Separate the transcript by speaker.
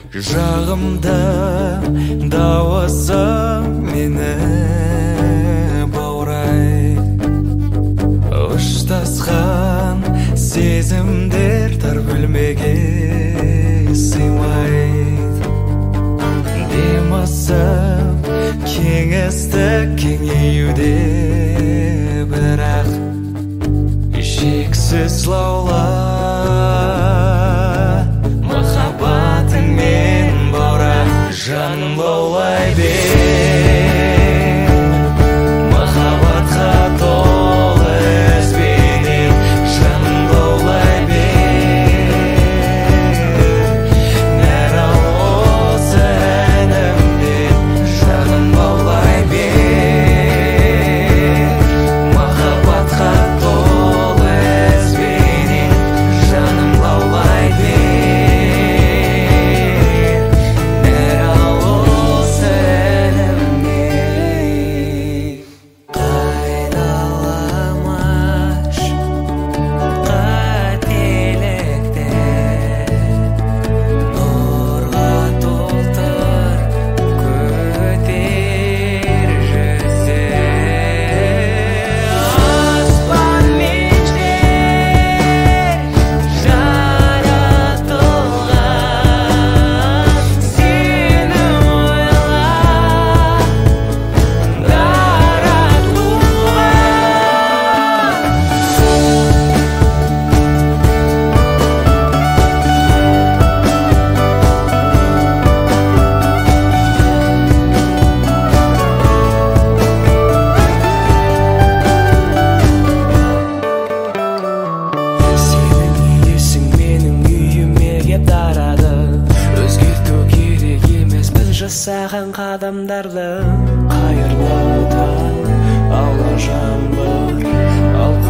Speaker 1: Жағымда дауысы мені баурай, ұштасқан сезімдер тар бөлмеге сыймайды. Демасып кеңістік кеңеюде, бірақ шексіз лаула махаббатыңмен баура, жаным лаулай бер. Махаббатқа толы ізбенен жаным лаулай бер. Нәр осы әнімден жаным лаулай бер. Махаббатқа толы ізбенен жаным лаулай бер.
Speaker 2: Жасаған қадамдарды қайырлы таң, алла жаңбыр, ал